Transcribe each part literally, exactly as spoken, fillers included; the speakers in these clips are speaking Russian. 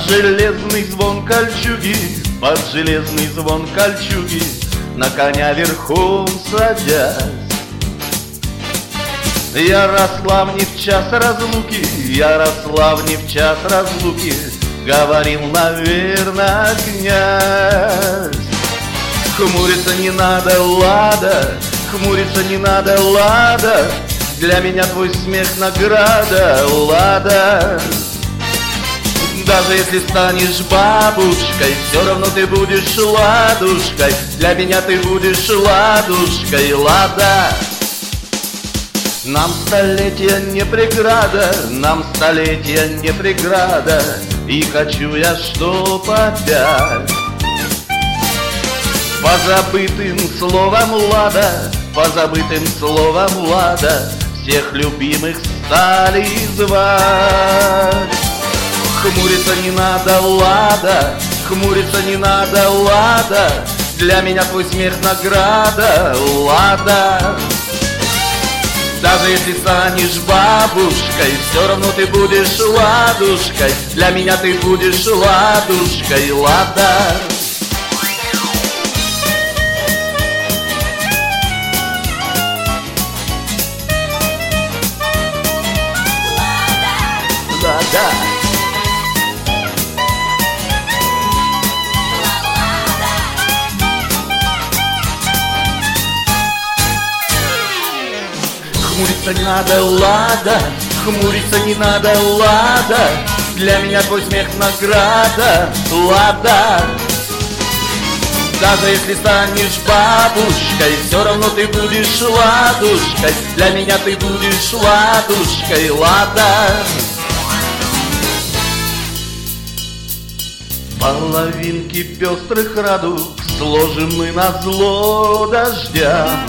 железный звон кольчуги, под железный звон кольчуги, на коня верхом садясь. Ярослав не в час разлуки, Ярослав не в час разлуки, говорил, наверно, князь. Хмуриться не надо, Лада, хмуриться не надо, Лада, для меня твой смех награда, Лада. Даже если станешь бабушкой, все равно ты будешь ладушкой, для меня ты будешь ладушкой, Лада. Нам столетия не преграда, нам столетия не преграда, и хочу я, чтоб опять по забытым словам Лада, по забытым словам Лада, всех любимых стали звать. Хмуриться не надо, Лада, хмуриться не надо, Лада, для меня твой смех награда, Лада. Даже если станешь бабушкой, все равно ты будешь ладушкой, для меня ты будешь ладушкой, Лада. Лада. Хмуриться не надо, Лада, хмуриться не надо, Лада, для меня твой смех награда, Лада. Даже если станешь бабушкой, все равно ты будешь ладушкой, для меня ты будешь ладушкой, Лада. Половинки пестрых радуг сложим мы назло дождям.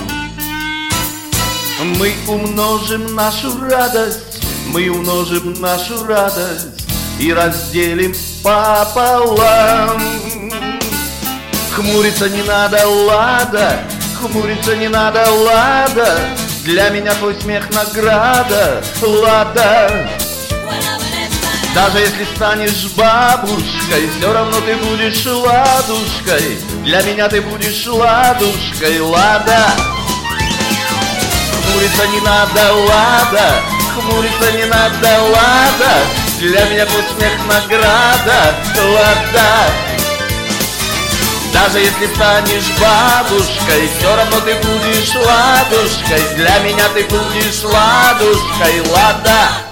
Мы умножим нашу радость, мы умножим нашу радость и разделим пополам. Хмуриться не надо, Лада, хмуриться не надо, Лада, для меня твой смех награда, Лада. Даже если станешь бабушкой, все равно ты будешь ладушкой, для меня ты будешь ладушкой, Лада. Хмуриться не надо, Лада, хмуриться не надо, Лада, для меня твой смех награда, Лада. Даже если станешь бабушкой, все равно ты будешь ладушкой, для меня ты будешь ладушкой, Лада.